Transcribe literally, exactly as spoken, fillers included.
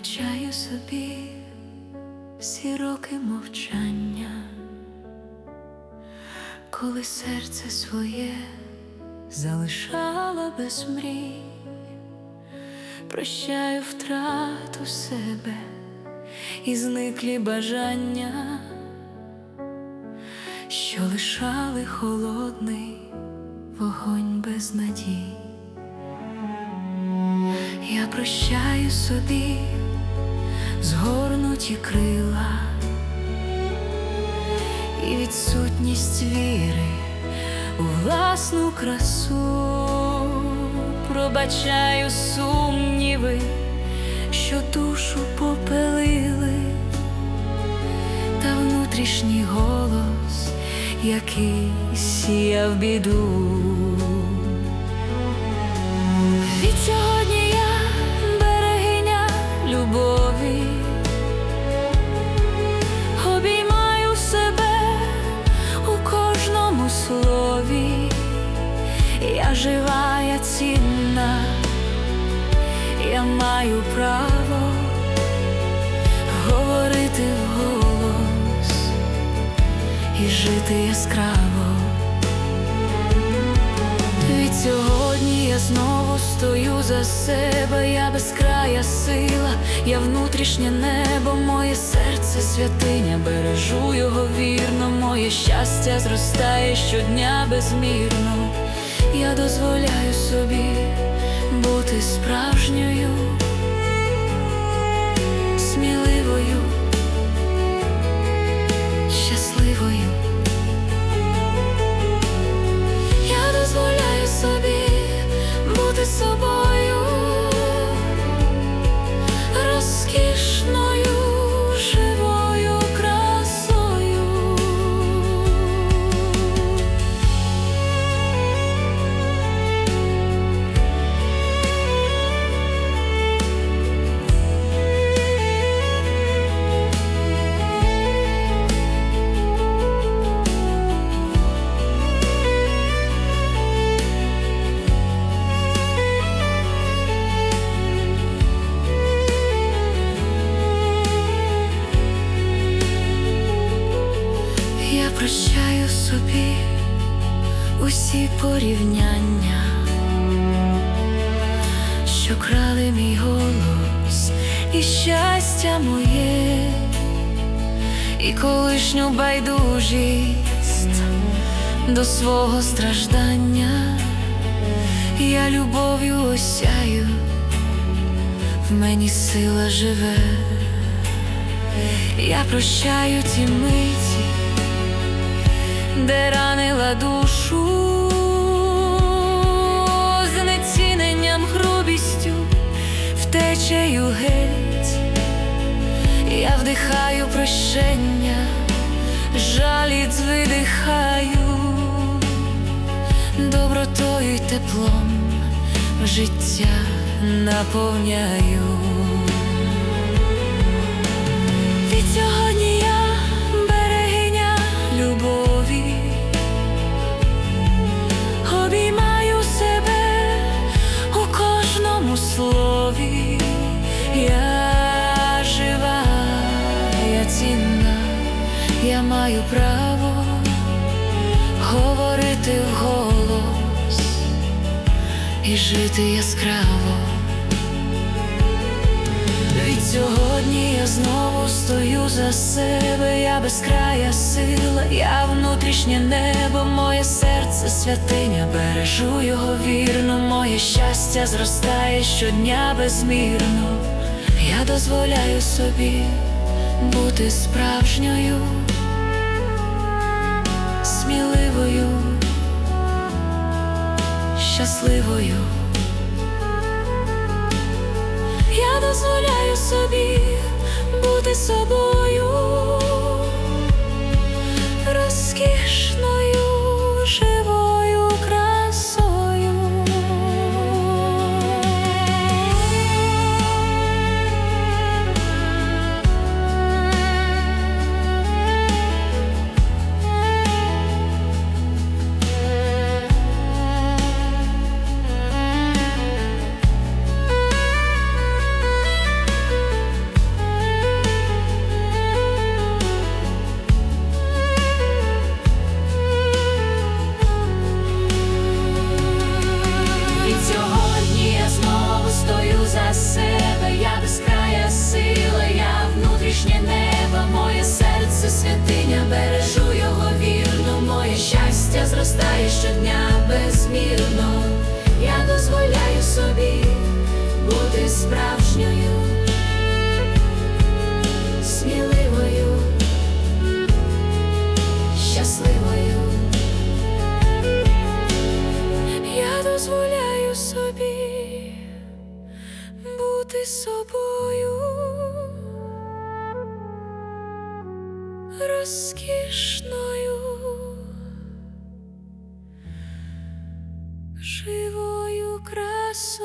Пробачаю собі всі роки мовчання, коли серце своє залишала без мрій. Прощаю втрату себе і зниклі бажання, що лишали холодний вогонь без надій. Я прощаю собі згорнуті крила і відсутність віри у власну красу. Пробачаю сумніви, що душу попелили, та внутрішній голос, який сіяв біду. Від сьогодні я берегиня любові, обіймаю себе у кожному слові. Я жива, я цінна, я маю право говорити вголос і жити яскраво. Від сьогодні я знову стою за себе, я безкрая сила, я внутрішнє небо, моє серце святиня, бережу його вірно, моє щастя зростає щодня безмірно. Я дозволяю собі бути справжньою, сміливою, щасливою. Я дозволяю собі бути собою, розкішною, живою красою. Я прощаю собі усі порівняння, що крали мій голос і щастя моє, і колишню байдужість до свого страждання. Я любов'ю осяю, в мені сила живе. Я прощаю ті миті, де ранила душу, знеціненням, грубістю, втечею геть. Я вдихаю прощення, жалість видихаю, добротою й теплом життя наповняю. Від сьогодні я берегиня любові, обіймаю себе у кожному слові. Я жива, я цінна, я маю право говорити вголос і жити яскраво. Від сьогодні я знову стою за себе, я безкрая сила, я внутрішнє небо, моє серце святиня, бережу його вірно, моє щастя зростає щодня безмірно. Я дозволяю собі бути справжньою, сміливою, щасливою. Я дозволяю собі бути собою, розкішною, живою красою. розкішною, живою красою.